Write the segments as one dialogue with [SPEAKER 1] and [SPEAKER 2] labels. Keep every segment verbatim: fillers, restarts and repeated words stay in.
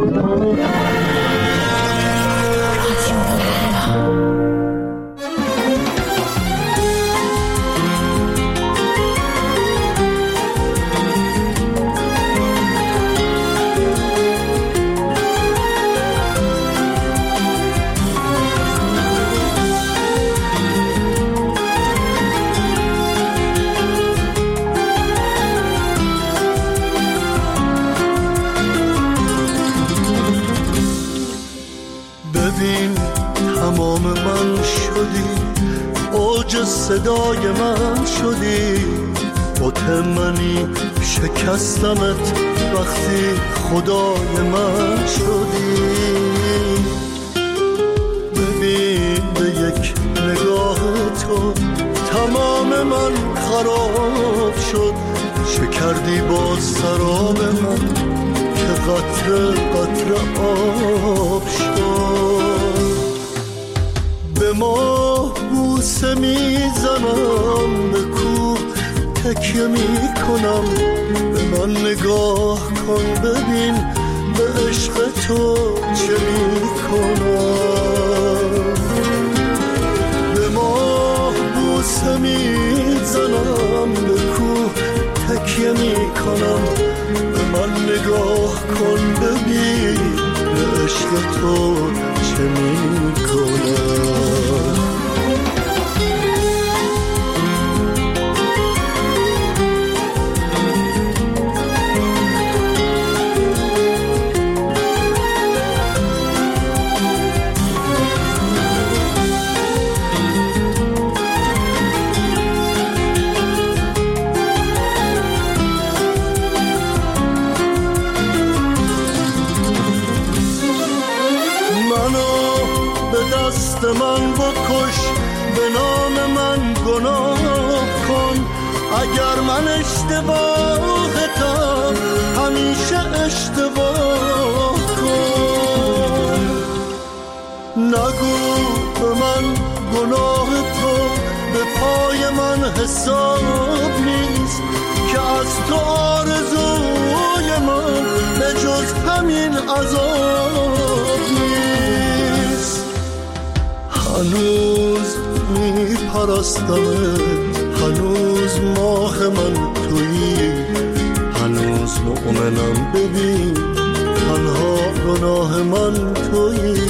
[SPEAKER 1] صدای من شدی، مطمئنی شکستمت وقتی خدای من شدی. ببین به یک نگاه تو تمام من خراب شد، شکردی با سراب من که قطره قطره آب شد. به ما بوسه میزنم، به کوه تکیه میکنم، به من نگاه کن ببین به عشق تو چه میکنم. به ما بوسه میزنم، به کوه تکیه میکنم، به من نگاه کن ببین به عشق تو چه میکنم. من بکش، به نام من گناه کن، اگر من اشتباهتم همیشه اشتباه کن. نگو به من گناه تو به پای من حساب نیست، که از تو آرزوی من به جز همین عذاب نیست. هنوز می پرستمت، هنوز ماه من تویی، هنوز مؤمنم ببین تنها گناه من تویی.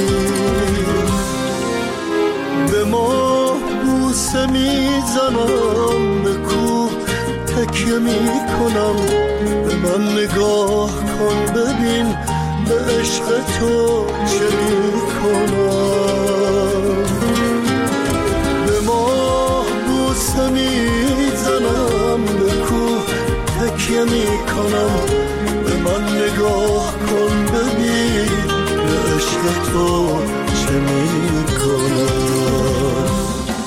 [SPEAKER 1] به ما بوسه می زنم، به کوه تکیه می کنم، به من نگاه کن ببین به عشق تو چه می کنم. به ما بوسه می زنم، به کوه تکیه می کنم، به من نگاه کن ببین به عشق تو چه می کنم.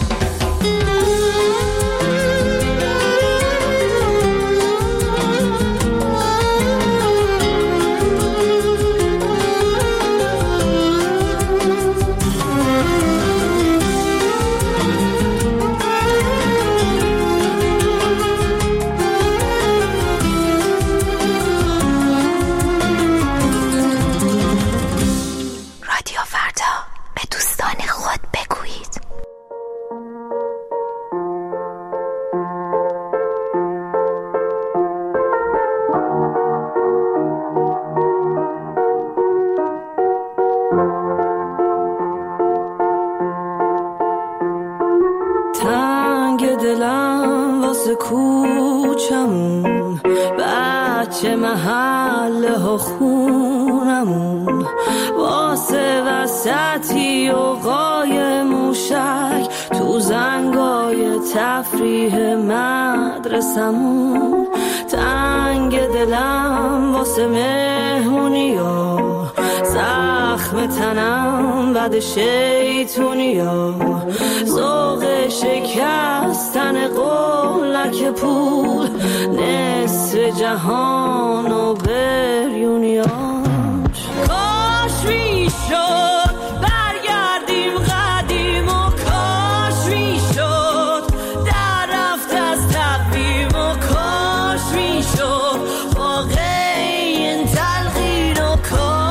[SPEAKER 2] کوچمون بچه محله ها خونمون واسه وسطی و قای موشک تو زنگای تفریح مدرسمون. تنگ دلم واسه مهمونیا، زخم تنم بد شیطونیا، ذوق شکستن قولک پول نصف جهان و بریونیاش. کاش میشد برگردیم قدیم و کاش میشد در رفت از تقویم و کاش میشد واقعی این تلقین و کاش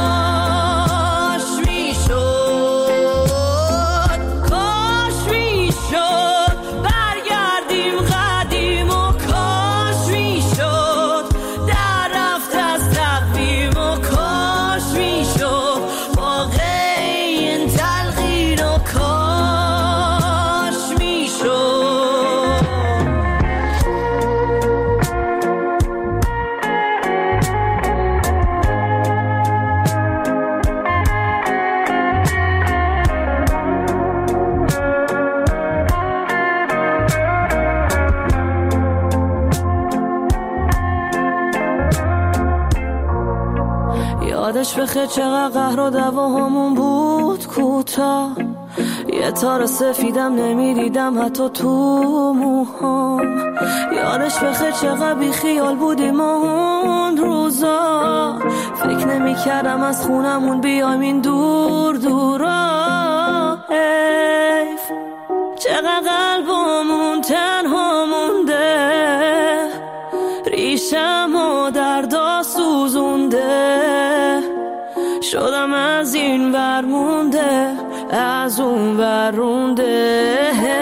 [SPEAKER 2] یادش بخیر چقدر قهر و دعواهامون بود کوتاه، یه تار سفیدم نمیدیدم حتی تو موهام. یادش بخیر چقدر بی خیال بودیم اون روزا، فکر نمی کردم از خونمون بیایم این دور دورا. حیف چقدر قلبمون تنها مونده، ریشم و دردا سوزونده، شدم از این ور مونده از اون ور رونده.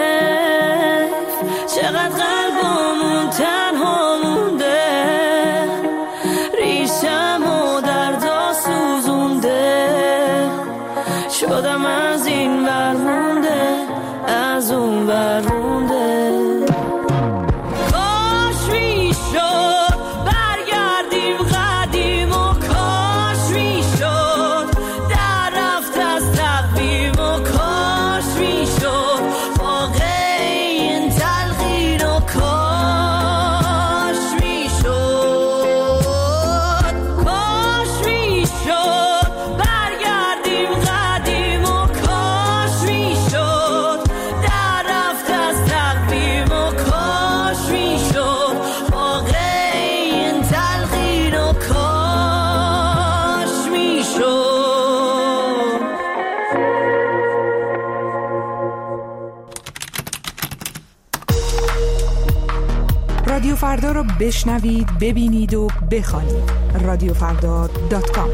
[SPEAKER 2] چقدر قلبمون تنها مونده، ریشم و دردا سوزونده، شدم از این ور مونده از اون ور رونده.
[SPEAKER 3] رادیو فردا رو بشنوید، ببینید و بخوانید. رادیو فردا دات کام.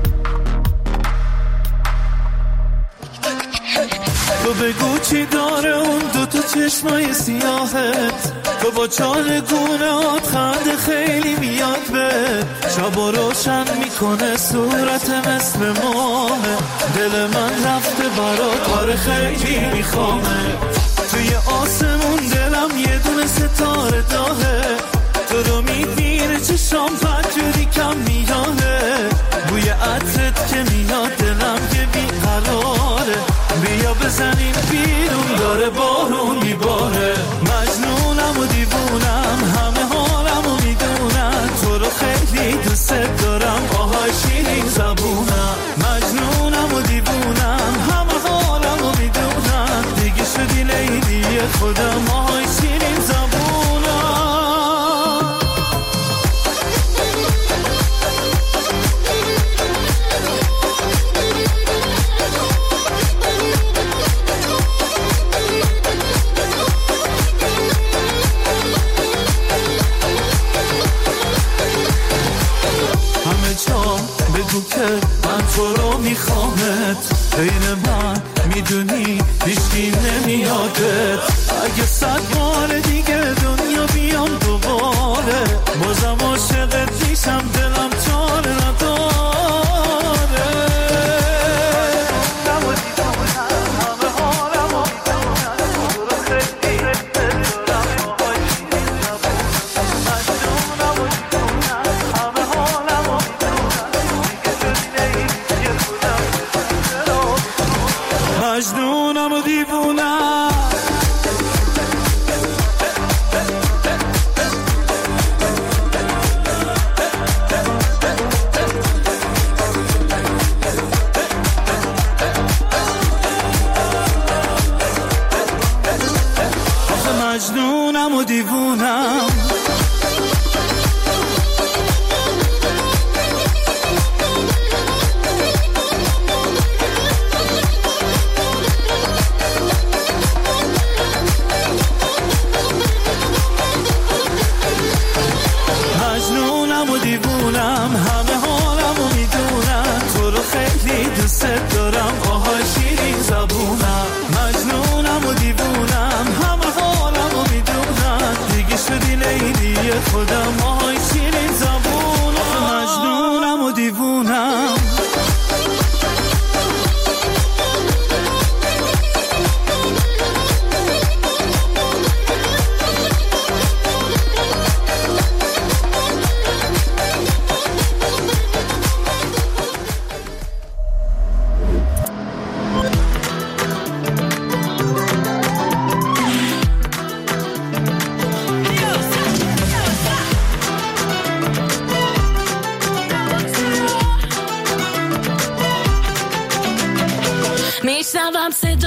[SPEAKER 1] تو بگو چی داره اون دوتا چشمای سیاهت، تو با چالگونات خنده خیلی میاد به شبا روشن میکنه صورت مثل ماه. دل من رفته برات آره خیلی میخوامه، توی آسمون دلم یه دونه ستاره داغه، تو رو میبینه چشام پجوری کم میانه، بوی عطرت که میاد دلم که بیقراره، بیا بزنیم بیرون داره بارون میباره. مجنونم و دیوونم همه حالم و میدونم، تو رو خیلی دوست دارم آهای شیرین زبونم. مجنونم و دیوونم همه حالم و میدونم، دیگه شدی لیلی خودم آهای شیرین زبونم. بگو که من تو رو میخوامت، بین من میدونی هیچکی نمیادت، اگه صد بار دیگه دنیا بیام دوباره، بازم عاشقت میشم دلم چاره نداره. مجنونم و دیوونم.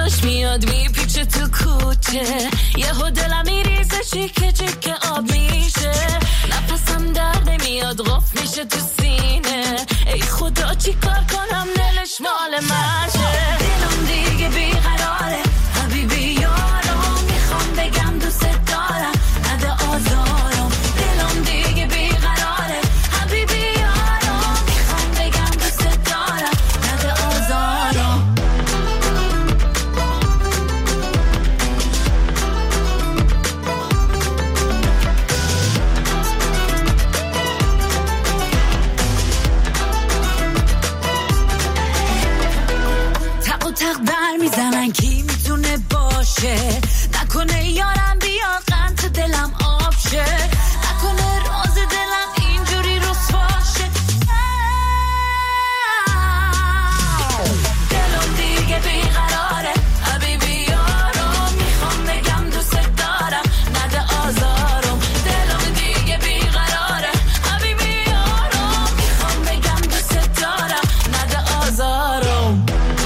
[SPEAKER 2] صداش میاد میپیچه تو کوچه، یهو دلم میریزه چیکه چیکه آب میشه، نفسم در نمیاد غف میشه تو سینه، ای خدا چی کار کنم دلش مال منشه، دلم دیگه بیقراره حبیبی یارم، میخوام بگم دوست دارم نده آزارم، دلم دیگه بیقراره حبیبی یارم، میخوام بگم دوست دارم نده آزارم. تق و تق بر میزنن کی میتونه باشه، نکنه یارم بیا غم تو دلم آب شه، نکنه راز دلم اینجوری رسواشه، دلم دیگه بیقراره حبیبی یارم، میخوام بگم دوست دارم نده آزارم، دلم دیگه بیقراره حبیبی یارم، میخوام بگم دوست دارم نده آزارم.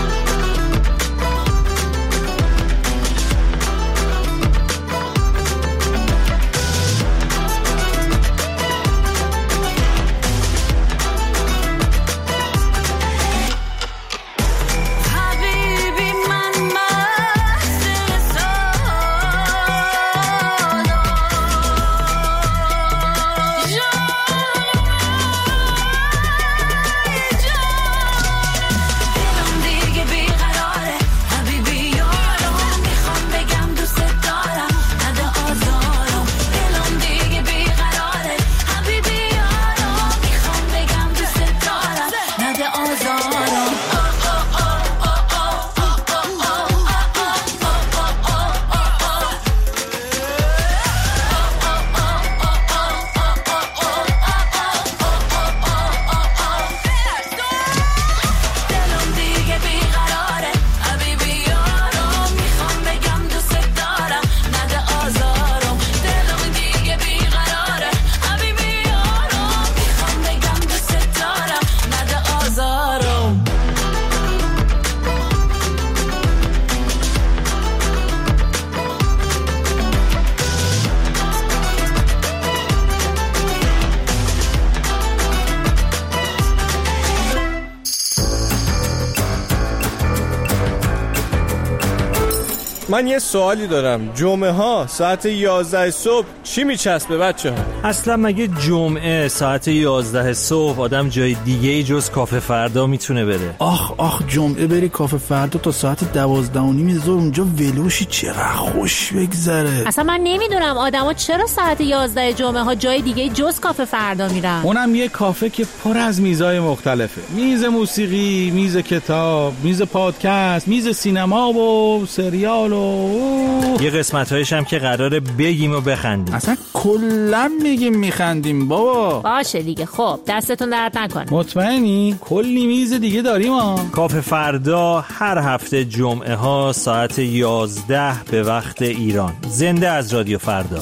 [SPEAKER 4] من یه سوالی دارم، جمعه ها ساعت یازده صبح چی میچسبه بچه ها؟
[SPEAKER 5] اصلا مگه جمعه ساعت یازده صبح آدم جای دیگه ای جز کافه فردا میتونه بره؟
[SPEAKER 6] آخ آخ جمعه بری کافه فردا تا ساعت دوازده و نیم ظهر اونجا ولوشی چقدر خوش بگذره.
[SPEAKER 7] اصلا من نمیدونم آدما چرا ساعت یازده جمعه ها جای دیگه جز کافه فردا میرن.
[SPEAKER 6] اونم یه کافه که پر از میزای مختلفه، میز موسیقی، میز کتاب، میز پادکست، میز سینما و سریال و
[SPEAKER 5] یه قسمت‌هایش هم که قراره بگیم و بخندیم.
[SPEAKER 6] اصلا کلا میگیم میخندیم بابا.
[SPEAKER 7] باشه دیگه، خب دستتون درد نکنه.
[SPEAKER 6] مطمئنی؟ کلی میز دیگه داریم ها.
[SPEAKER 5] کافه فردا هر هفته جمعه ها ساعت یازده به وقت ایران. زنده از رادیو فردا.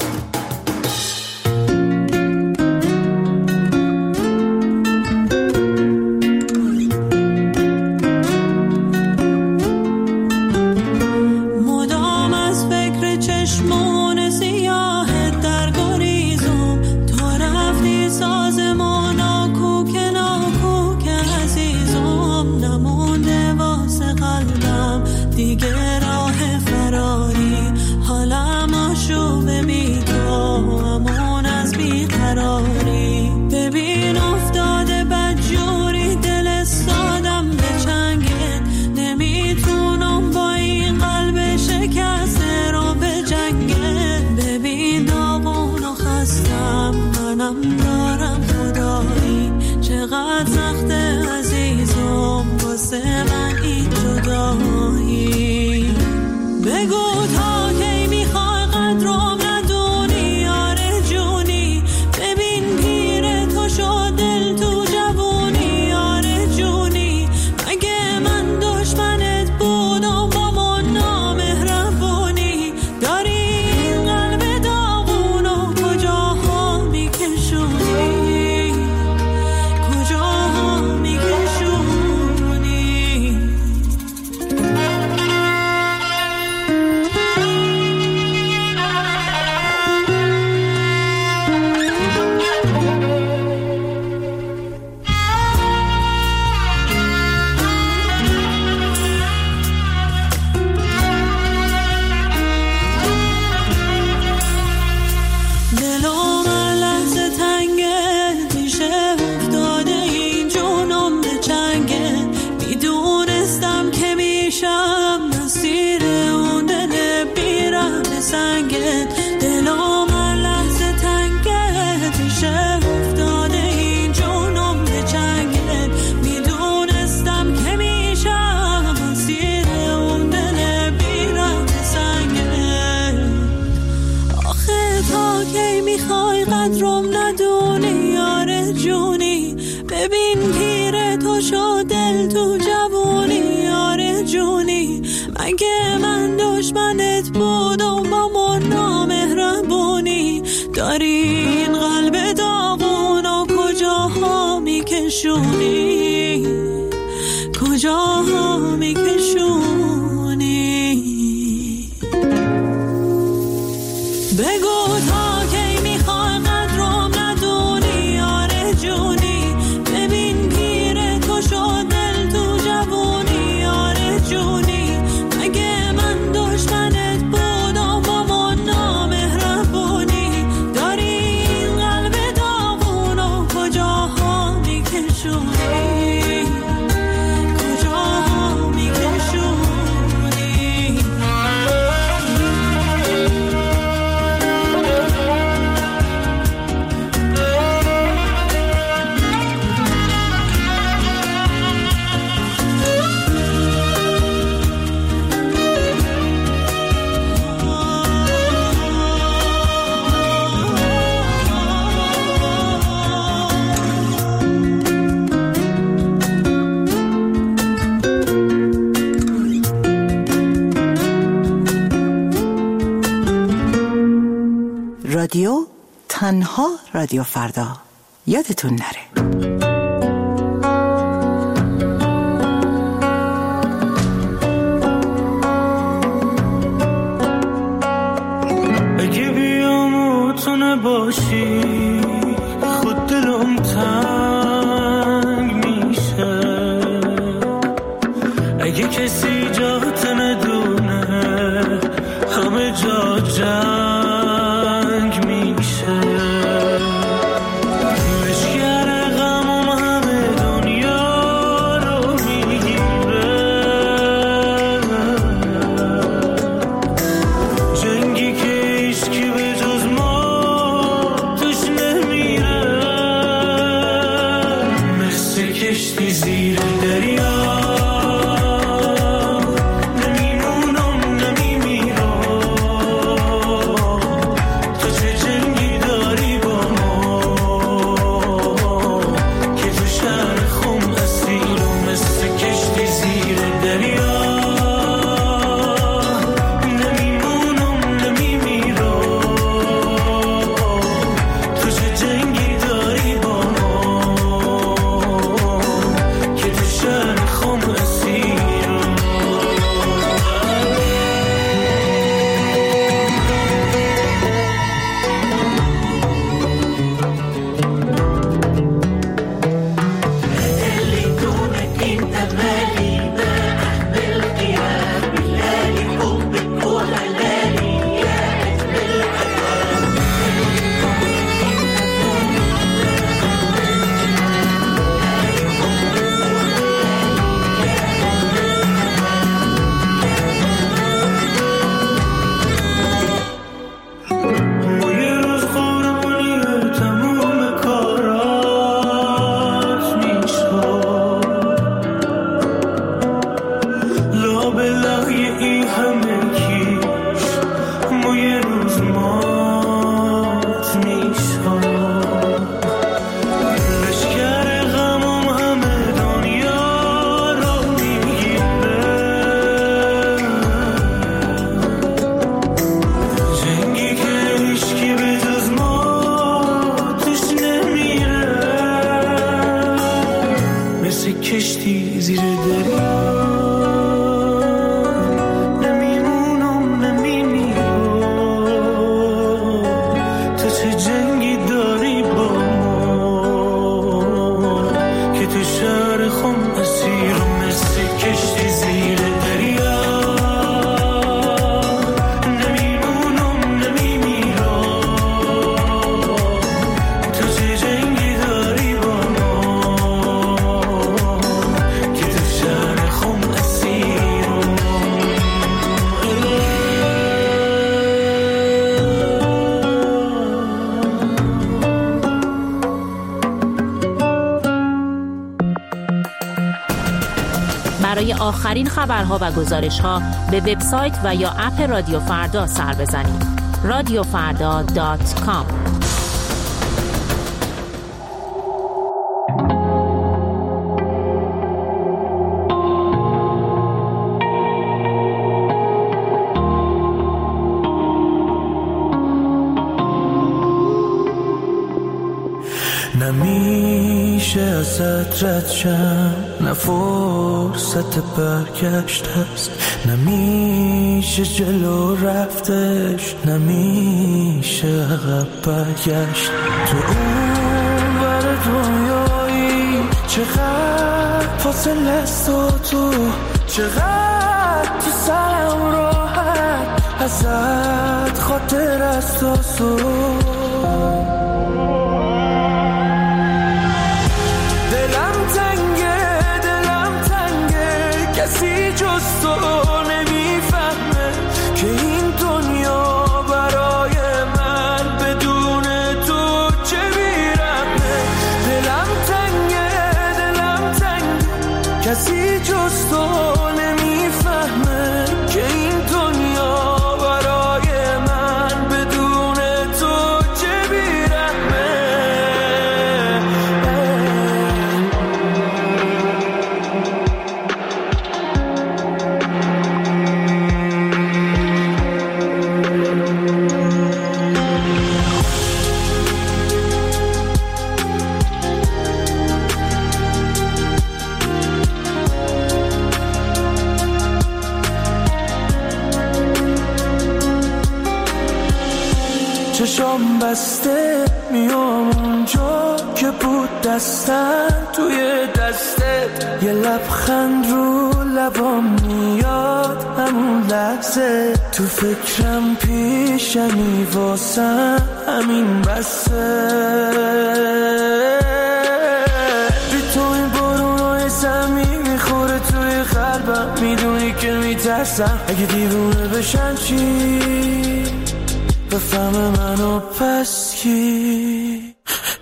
[SPEAKER 8] پیر تو شد دل تو جوونی آره جونی، مگه من دشمنت بودم با من نامهربونی، داری این قلب داغون و کجاها میکشونی، کجاها میکشونی. بگو تا کی میخوای قدرم ندونی آره جونی، ببین پیر تو شد دل تو جوونی آره جونی، مگه من دشمنت بودم با من نامهربونی، داری این قلب داغون و کجاها میکشونی، کجاها میکشونی.
[SPEAKER 9] رادیو تنها رادیو فردا، یادتون نره.
[SPEAKER 1] اگه بیام و تو نباشی خود دلم تنگ میشه، اگه کسی جات ندونه همه جا جنگ میشه، لشگر غمم همه دنیا رو میگیره، جنگی که هیچکی به جز ما توش نمیره، مثل کشتی زیر دریا کشتی زیر دریا نمیمونم نمیمیرم، تو چه جنگی داری با ما که تو شهر خم اسیرم، مثل کشتی زیر دریا نمیمونم نمیمیرم، تو چه جنگی داری با
[SPEAKER 7] برای آخرین خبرها و گزارش‌ها به وبسایت و یا اپ رادیو فردا سر بزنید. رادیو فردا دات کام
[SPEAKER 1] صدرت شم، نه فرصت برگشت هست، نمیشه جلو رفتش، نمیشه عقب برگشت. تو اون بر دنیایی چقدر فاصله است و تو چقدر تو سرم راحت، ازت خاطر است و سو دلم تنگه دلم تنگه کسی جز تو نمیفهمه که این دنیا برای من بدون تو چه بیرمه. دلم تنگه دلم تنگه کسی جز تو نمیفهمه که این دنیا برای من بدون تو چه بیرحمه. چشام بسته میام اونجا که بود دستم توی دستت، یه لبخند رو لبام میاد همون لحظه، تو فکرم پیشمی واسم همین بسه. بی تو این بارونای زمین میخوره توی قلبم، میدونی که میترسم اگه دیوونه بشن چی بفهم منو پس کی.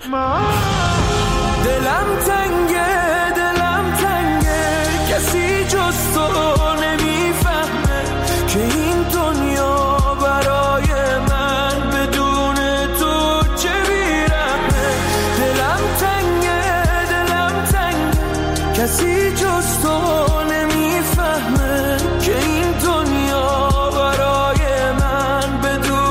[SPEAKER 1] دلم تنگه دلم تنگه کسی جز تو نمیفهمه که این دنیا برای من بدون تو چه بیرمه. دلم تنگه دلم تنگه کسی جز تو نمیفهمه که این دنیا برای من بدون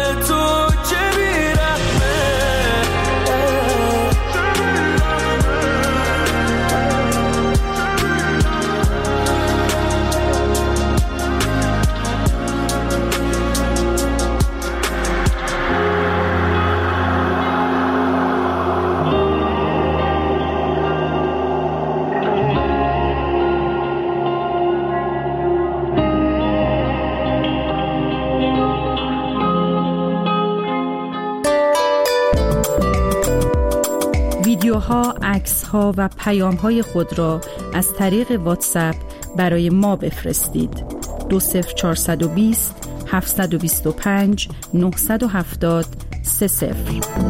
[SPEAKER 3] ویدیوها، عکس‌ها و پیام‌های خود را از طریق واتساپ برای ما بفرستید. دو صفر چهارصد و بیست هفتصد و بیست و پنج نهصد و هفتاد سه صفر.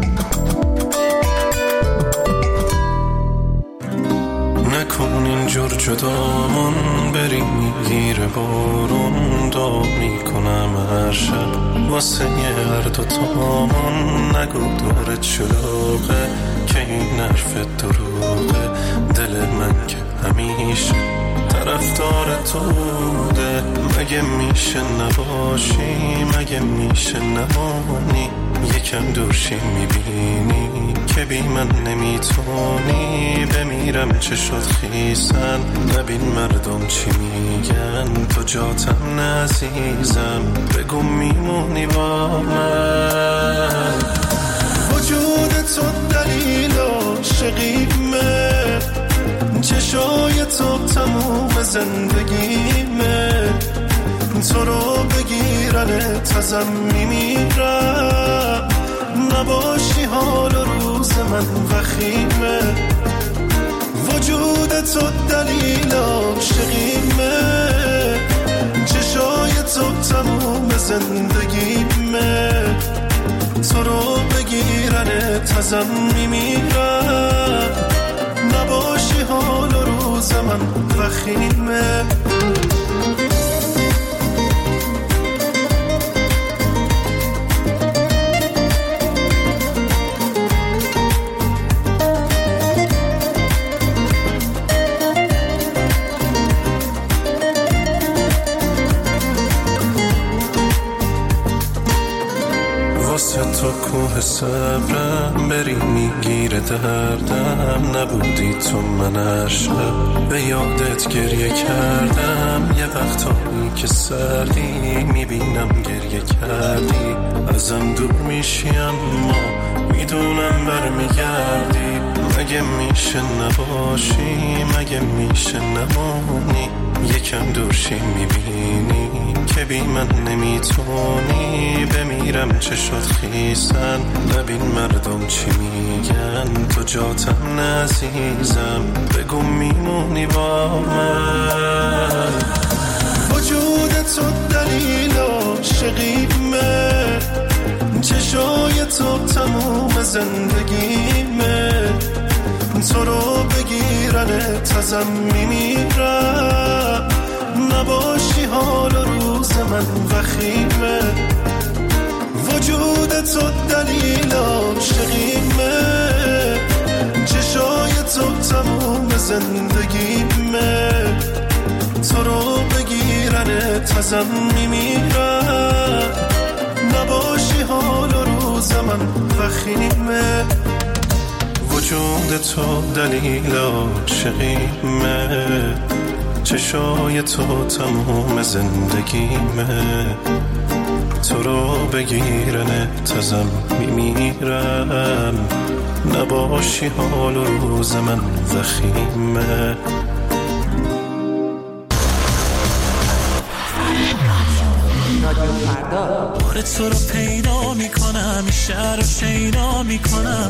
[SPEAKER 1] نکن اینجور جدامون بریم میگیره بارون، دعا میکنم هر شب واسه هر دوتامون. نگو دورت شلوغه که این حرف دروغه، دل من که همیشه طرفدار تو بوده. مگه میشه نباشی مگه میشه نمانی، یکم دورشی میبینی که بی من نمیتونی. بمیرم چه شد خیسن نبین مردم چی میگن، تو جاتم نعزیزم بگو میمونی با من. وجود تو دلیل عاشقیمه، چشای تو تموم زندگیمه. تو رو بگیرنت ازم میمیرم، نباشی حال و روز من وخیمه. وجود تو دلیل عاشقیمه، چشای تو تموم زندگیمه. تو رو بگیرنت ازم میمیرم، نباشی حال و روز من وخیمه. واسه تو
[SPEAKER 10] کوه صبرم بری میگیره دردم، نبودی تو من هر شب به یادت گریه کردم. یه وقتایی که سردی میبینم گریه کردی، ازم دور میشی اما میدونم برمیگردی. مگه میشه نباشی، مگه میشه نمونی، یکم دورشی میبینی که بی من نمیتونی. بمیرم چه شد خیسن، نبین مردم چی میگن، تو جاتم نعزیزم، بگو میمونی با من. وجود تو دلیل عاشقیمه، چشای تو تموم زندگیمه، تو رو بگیرن تازم میمیرم. نباشی حال و روز من وخیمه، وجود تو دلیل عاشقیمه، چشای تو تموم زندگیمه، تو رو بگیرن تازم میمیرم. نباشی حال و روز من وخیمه، وجود تو دلیل عاشقیمه، چشای تو تموم زندگیمه، تو رو بگیرن تازم میمیرم. نباشی حال و روز من وخیمه.
[SPEAKER 1] بار تو رو پیدا میکنم، این شهر رو شیدا میکنم.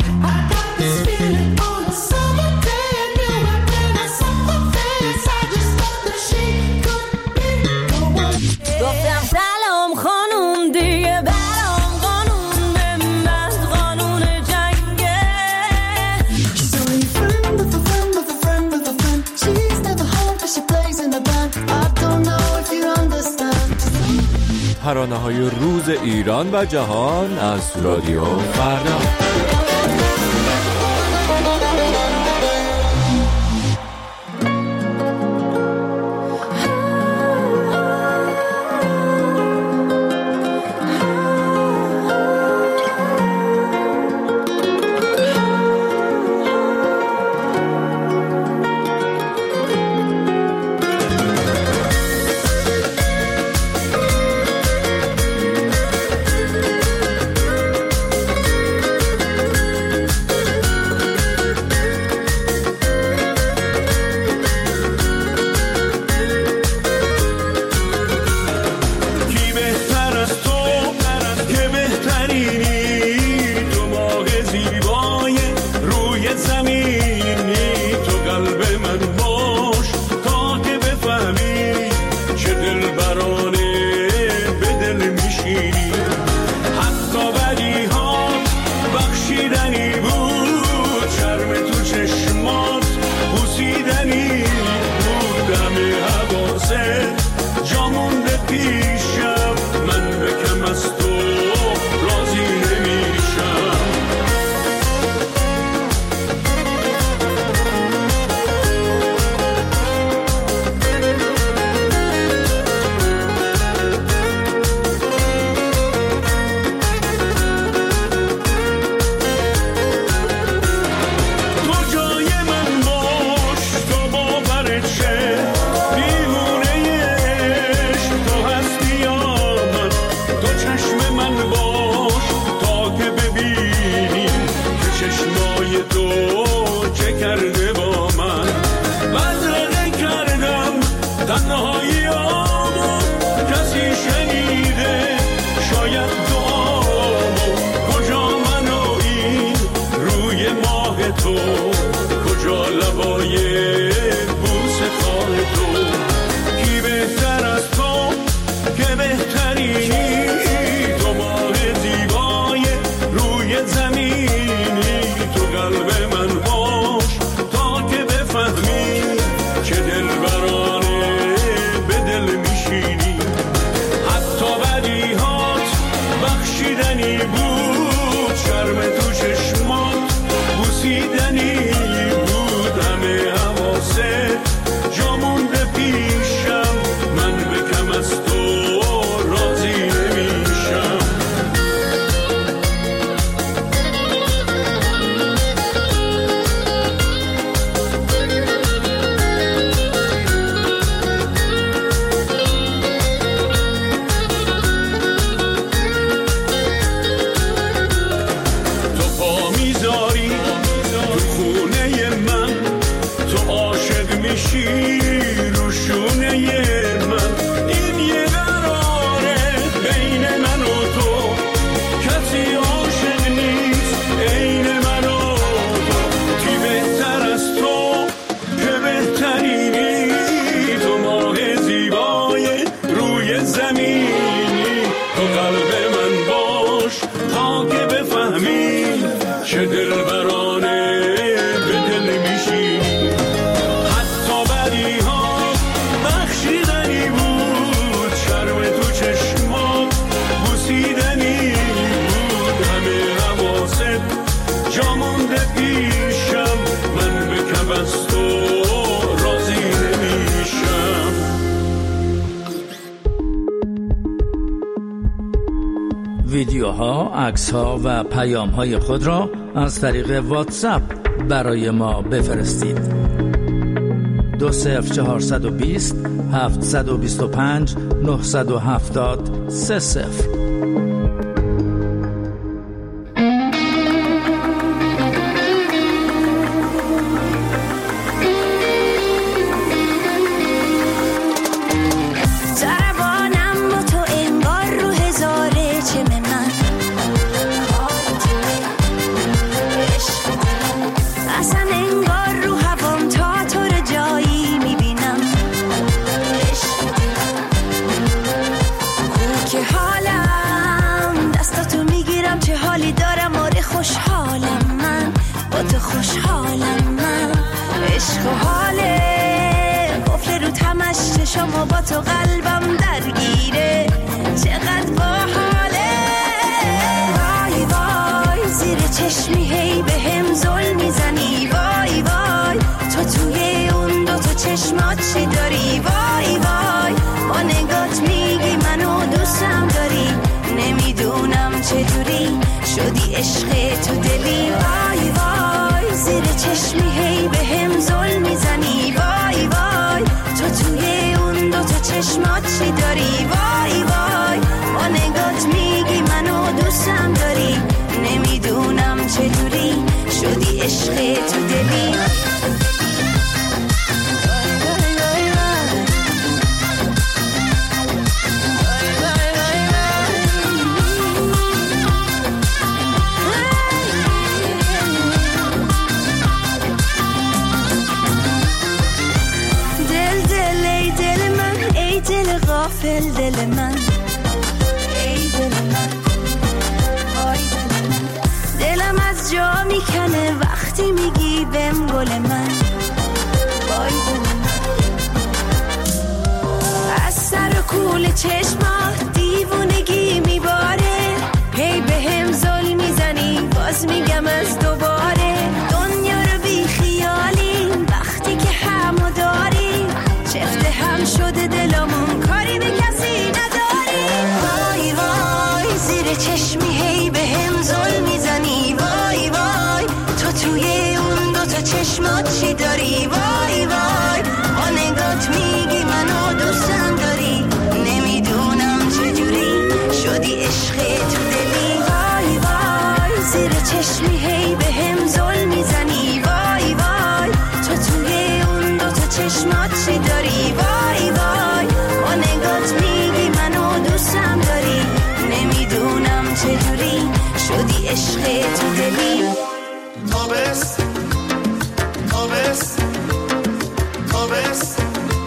[SPEAKER 2] گفتم سلام خانوم دیگه برام قانون بمند، قانون جنگه. She's only a friend with a friend with a friend with a friend. She's never home but she plays in a band. I don't know if you understand.
[SPEAKER 4] ترانه‌های روز ایران و جهان از رادیو فردا.
[SPEAKER 10] باشی روشونه من، این یه قراره بین من و تو، کسی عاشق نیست عین من و تو، کی بهتر از تو که بهترینی، تو ماه زیبای روی زمینی، تو قلب من باش تا که بفهمی چه دلبرانه به دل میشی، حتی بدی ها بخشیدنی بود، شرم تو چشمات بوسیدنی بود، همه حواست جا مونده پیشم، من به کف از تو راضی نمیشم.
[SPEAKER 11] ویدیوها، عکس‌ها و پیام‌های خود را از طریق واتساپ برای ما بفرستید. دو صفر چهارصد و بیست هفتصد و بیست و پنج نهصد و هفتاد سه صفر.
[SPEAKER 12] شما با تو قلبم درگیره، چقدر باحاله، وای وای زیر چشمی هی به هم زل میزنی، وای وای تو توی اون دو تا چشمات چی داری، وای وای با نگات میگی منو دوستم داری، نمیدونم چجوری شدی عشق تو دلی، وای وای زیر چشمی هی به هم زل میزنی، وای وای تو توی اون دو تا چشمات چی داری، وای وای با نگات میگی منو دوستم داری، نمیدونم چجوری شدی عشق تو دلی. غافل دل من، ای دل من، آی دل من، دلم از جا میکنه وقتی میگی بهم گل من، آی دل من، از سر و کول چشمات دیوونگی میباره، هی بهم زل میزنی باز میگم از دوباره، دنیا رو بی خیالی وقتی که همو داری، چفت هم شده دلمون کاری به کسی نداری، وای وای زیر چشمی هی به هم زل میزنی، وای وای تو توی اون دو تا چشمات چی داری، وای وای با نگات میگی منو دوستم داری، نمیدونم چجوری شدی عشق تو دلی، وای وای زیر چشمی هی به هم زل میزنی، وای وای تو توی اون دو تا چشمات چی داری، وای وای با نگات میگی منو دوستم داری، نمیدونم چجوری شدی عشق تو دلی.
[SPEAKER 10] تابست تابست تابست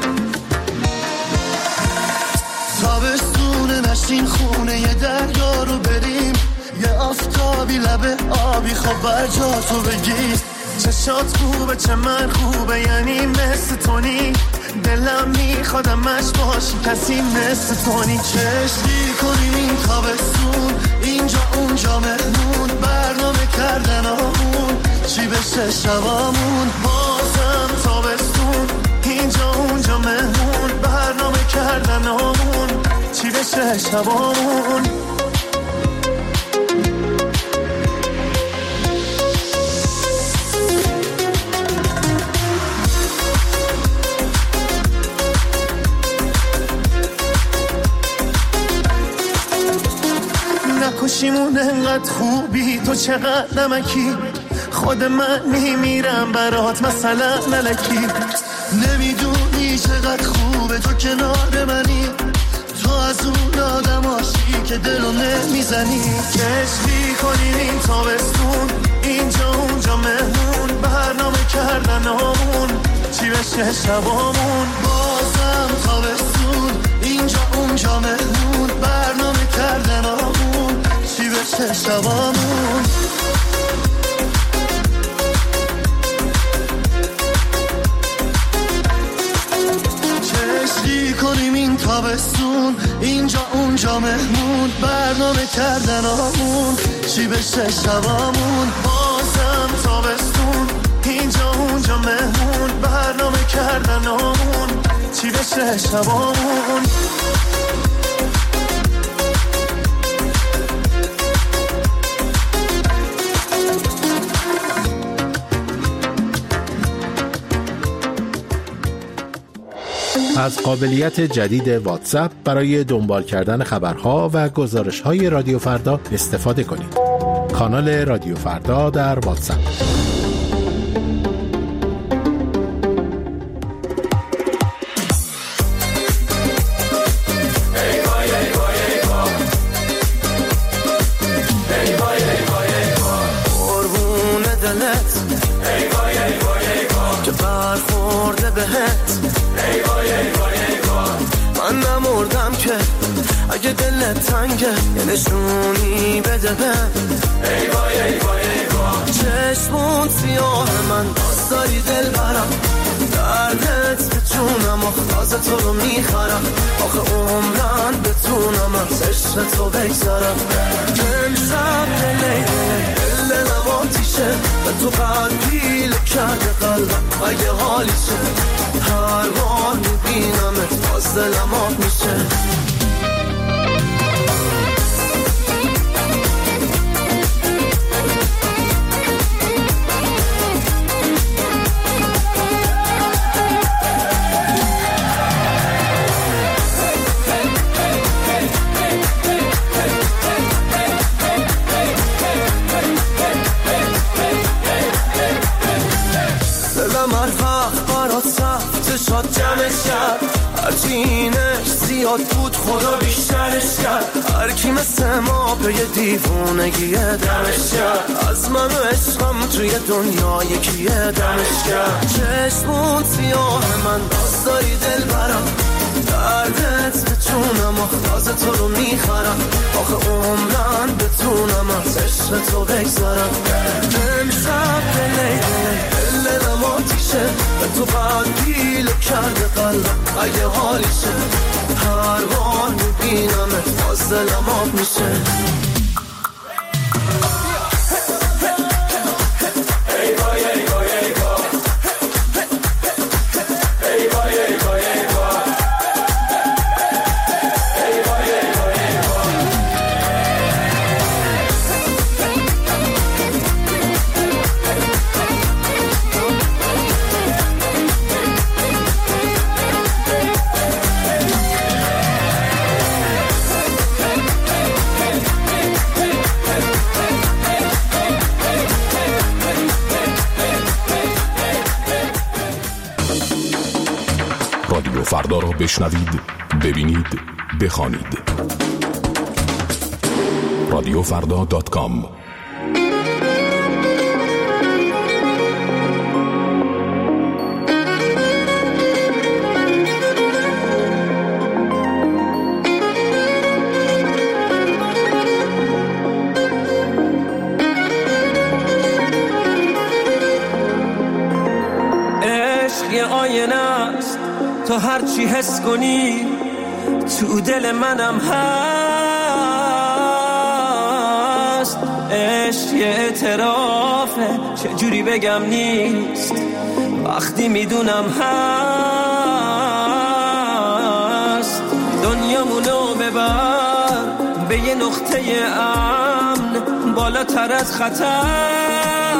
[SPEAKER 10] تابستونه، نشین خونه یه دریا رو بریم، یه آفتابی لبه آبی خب بر جا تو بگیر، چشات خوبه چه من خوبه یعنی مثل تونی، دلم میخوادمش باشی کسی مثل تونی، چشتی کنیم این تابستون اینجا اونجا مهمون، برنامه کردن آمون چی بشه شبامون، بازم تابستون اینجا اونجا مهمون، برنامه کردن آمون چی بشه شبامون. نکشیمون انقدر خوبی تو چقدر نمکی، خود من میمیرم برات مثلا ملکی. نمیدونی چقدر خوبه تو کنار منی، تو از اون آدم هاشی که دلو نمیزنی. کشتی کنیم این تابستون، اینجا اونجا مهمون، برنامه کردن آمون چی بشه شبامون. بازم تابستون، اینجا اونجا مهمون، برنامه کردن آمون چی بشه شبامون. چشتی کنیم این تابستون، اینجا اونجا مهمون، برنامه کردن آمون چی بشه شبامون. بازم تابستون، اینجا اونجا مهمون، برنامه کردن آمون چی بشه شبامون.
[SPEAKER 13] از قابلیت جدید واتساپ برای دنبال کردن خبرها و گزارش‌های رادیو فردا استفاده کنید. کانال رادیو فردا در واتساپ.
[SPEAKER 10] اگه دلت تنگه یه نشونی بده بهم. ای وای ای وای ای وای چشمون سیاه من باز داری دل برم، دردت به جونم آخلاز تو رو میخرم. آخه عمرن بتونم از عشق تو بگذرم. امشب دلی دل نماتیشه به تو قلبی لکرده قلبم. اگه حالیشه هر بار میبینمت باز دلم آب میشه. شاد جمعش کرد هرچی اینش زیاد بود خدا بیشترش کرد. هر کی مثل ما به یه دیوونگی دمش کرد. از من و عشقم توی دنیا یکیه دمش کرد. چشمون سیاه من باز داری دل برم، دردت به جونم آخلاز تو رو میخرم. آخه عمرن بتونم از عشق تو بگذرم. امشب دلی دل نماتیشه به تو قلبی لکرده قلبم. اگه حالیشه هر بار میبینمت باز دلم آب میشه.
[SPEAKER 14] رادیو فردا را بشنوید، ببینید، بخوانید. رادیو فردا دات کام.
[SPEAKER 15] عشق یه آینه است، تو هر چی حس کنی تو دل منم هست. عشق یه اعترافه چجوری بگم نیست، وقتی میدونم هست. دنیامونو ببر به یه نقطه امن، بالاتر از خطر.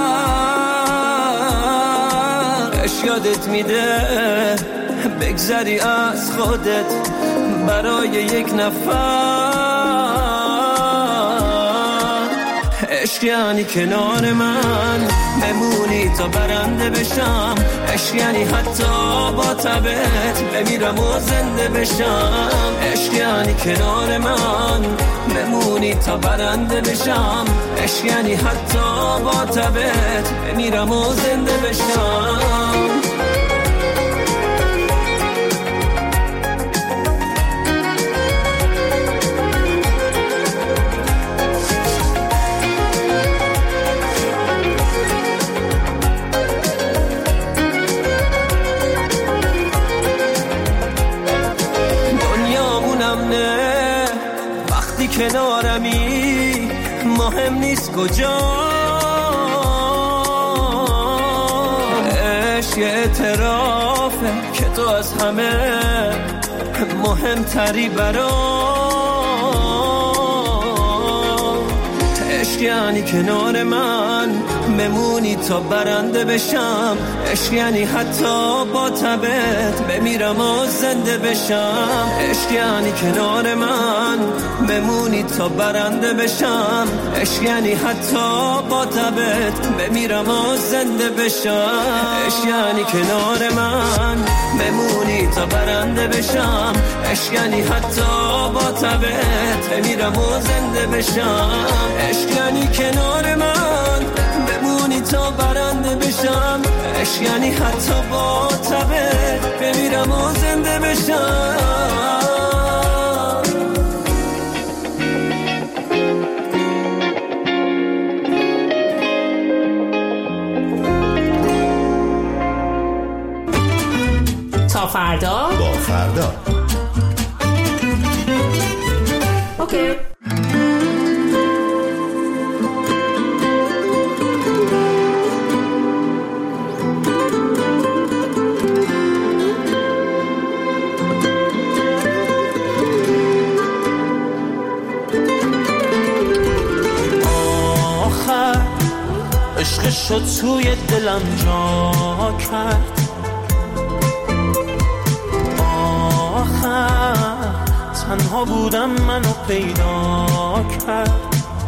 [SPEAKER 15] عشق یادت میده بگذری از خودت برای یک نفر. عشق یعنی کنار من بمونی تا برنده بشم، عشق یعنی حتی با تبت بمیرم و زنده بشم، عشق یعنی کنار من بمونی تا برنده بشم، عشق یعنی حتی با تبت بمیرم و زنده بشم. کنارمی مهم نیست کجا، عشق اعترافه که تو از همه مهمتری برام، عشق یعنی کنار من بمونی تا برنده بشم، عشق یعنی حتی با تبت بمیرم و زنده بشم، عشق یعنی کنار من بمونی تا برنده بشم، عشق یعنی حتی با تبت بمیرم و زنده بشم، عشق یعنی کنار من بمونی تا برنده بشم، عشق یعنی حتی با تبت بمیرم و زنده بشم، عشق یعنی کنار من بمونی تا برنده بشم، عشق یعنی حتی با تبت بمیرم و زنده بشم.
[SPEAKER 7] تا فردا
[SPEAKER 13] با فردا
[SPEAKER 7] اوکی.
[SPEAKER 1] عشق شد توی دلم جا کرد، آخر تنها بودم منو پیدا کرد،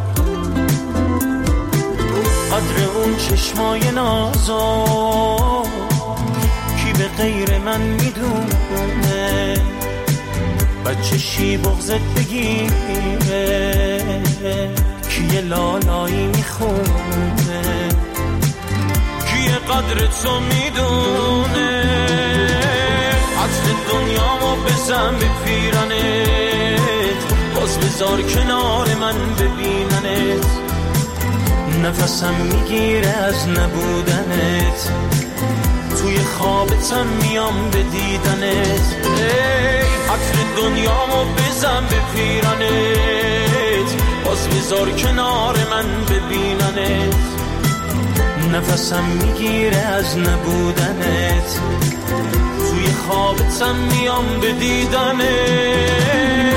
[SPEAKER 1] قدر اون چشمای نازو کی به غیر من میدونه، بچه شی بغزت بگیره کی یه لالایی میخونه، کی قدر تو میدونه، عطر دنیامو بزن به پیرنت، باز بذار کنار من ببیننت، نفسم میگیره از نبودنت، توی خوابتم میام به دیدنت، ای عطر دنیامو بزن به پیرنت، باز بذار کنار من ببیننت، نفسم میگیره از نبودنت، توی خوابتم میام به دیدنت.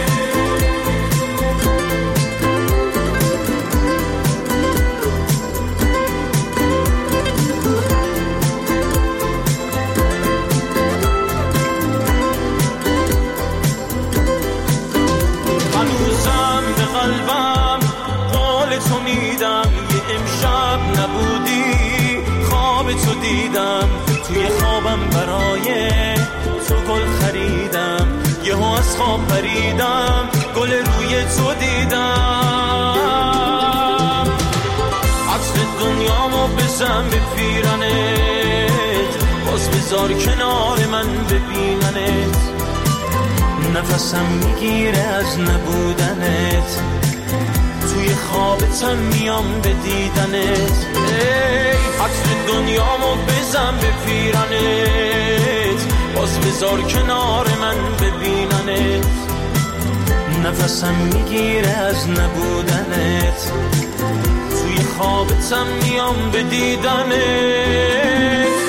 [SPEAKER 1] هنوزم به قلبم قول تو میدم، یه امشب نبودی خواب تو دیدم، توی خوابم برای تو گل خریدم، یهو از خواب پریدم گل روی تو دیدم، عطر دنیامو بزن به پیرنت، باز بذار کنار من ببیننت، نفسم میگیره از نبودنت، توی خوابتم میام به دیدنت، ای عطر دنیامو بزن به پیرنت، باز بذار کنار من ببیننت، نفسم میگیره از نبودنت، توی خوابتم میام به دیدنت.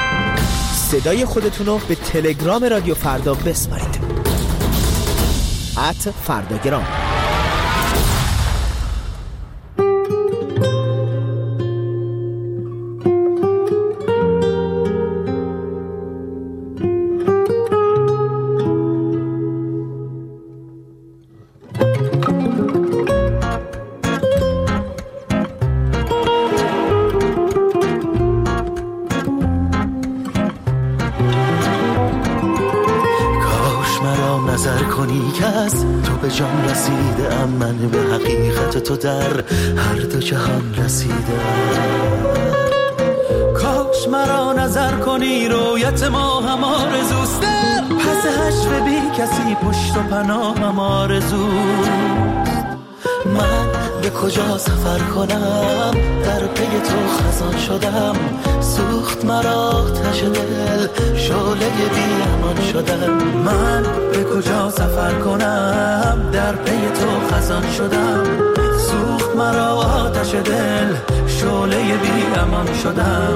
[SPEAKER 16] صدای خودتون رو به تلگرام رادیو فردا بسپارید. ات فرداگرام.
[SPEAKER 10] جان رسیده ام من به حقیقت تو در هر دو جهان رسیده. کاش مرا نظر کنی رویت ما هم آرزوست، پس حشر بی کسی پشت و پناه هم آرزوست. من به کجا سفر کنم در پی تو خزان شدم، سوخت مرا آتش دل شعله بی امان شدم. من به کجا سفر کنم در پی تو خزان شدم، سوخت مرا آتش دل شعله بی امان شدم.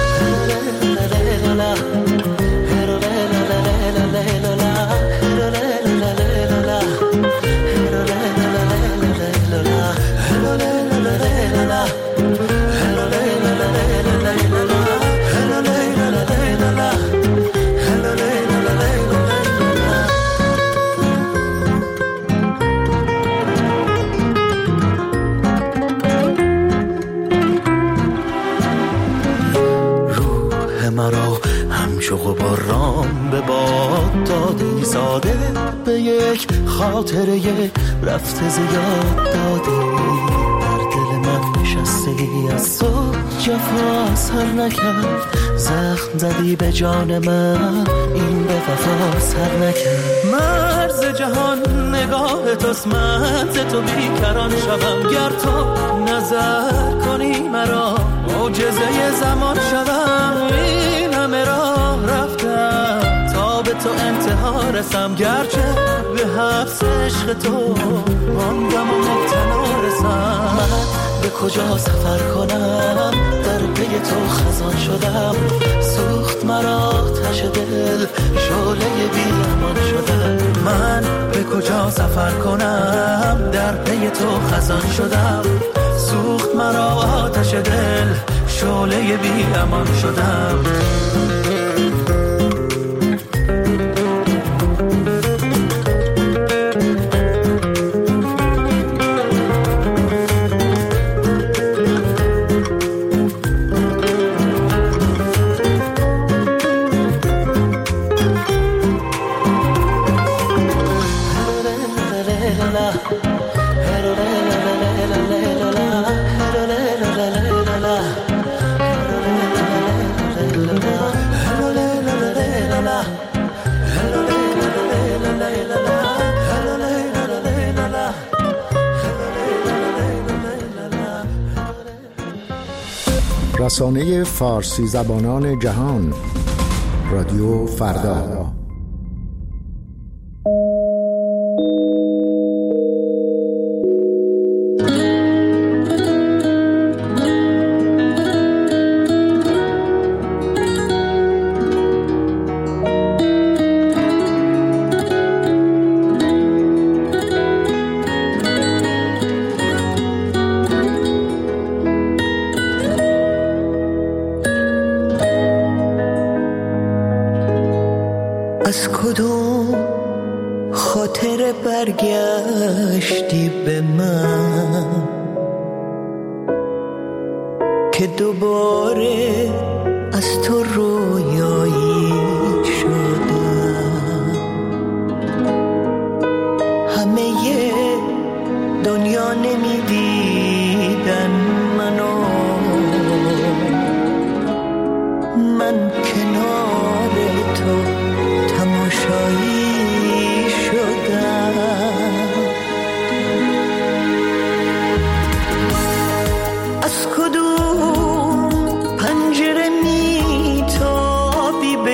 [SPEAKER 10] همچو باران به باد دادی ساده، به یک خاطره رفته زیاد دادی. در دل من نشسته ای از تو جفا سر نکرد، زخم زدی به جان من این به وفا سر نکرد. مرز جهان نگاه توست، من ز تو بیکران شوم. گر تو نظر کنی مرا معجزه زمان شوم. این همه راه رفتم تا به تو انتها رسم، گرچه به حبس عشق تو ماندم و مبتلا رسم. من به کجا سفر کنم در پی تو خزان شدم، سوخت مرا آتش دل شعله بی امان شدم. من به کجا سفر کنم در پی تو خزان شدم، سوخت مرا آتش دل شعله بی امان شدم.
[SPEAKER 13] رسانه فارسی زبانان جهان، رادیو فردا.
[SPEAKER 10] از کدوم خاطر برگشتی به من که دوباره از تو رویایی شدم؟ همه دنیا نمیدیدن منو، من کنار تو تماشایی شدم. از کدوم پنجره میتابی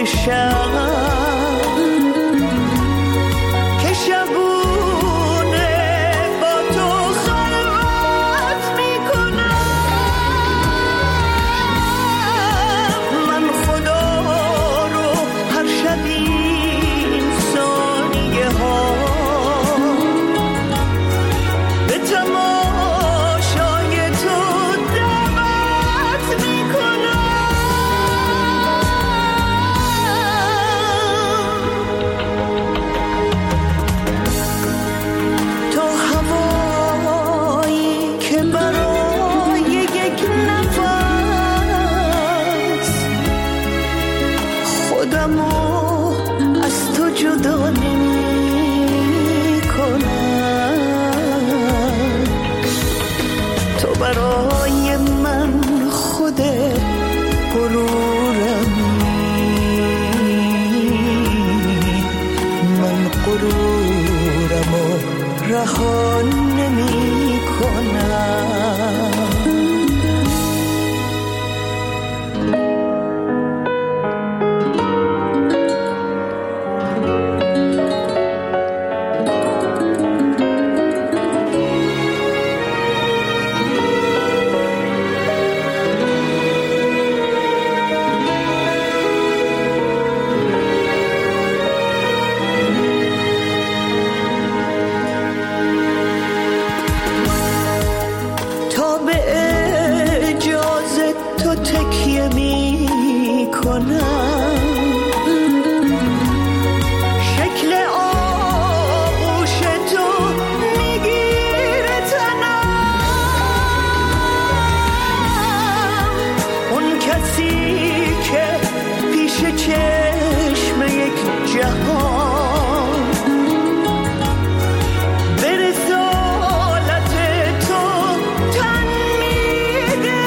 [SPEAKER 10] تکیه می کنم، شکل آغوش تو میگیره تنم، اون کسی که پیش چشم یک جهان به رسالت تو تن میده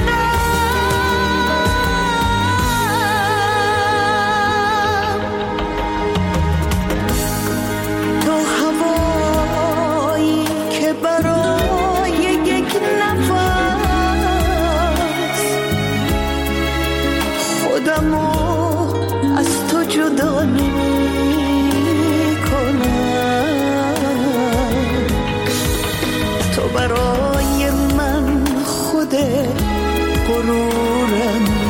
[SPEAKER 10] منم. تو هوایی که برای یک نفس خودمو از تو جدا نمی کنم. تو برای من خود غرورمی،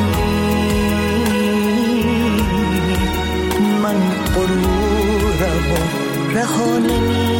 [SPEAKER 10] من غرورم و رها نمی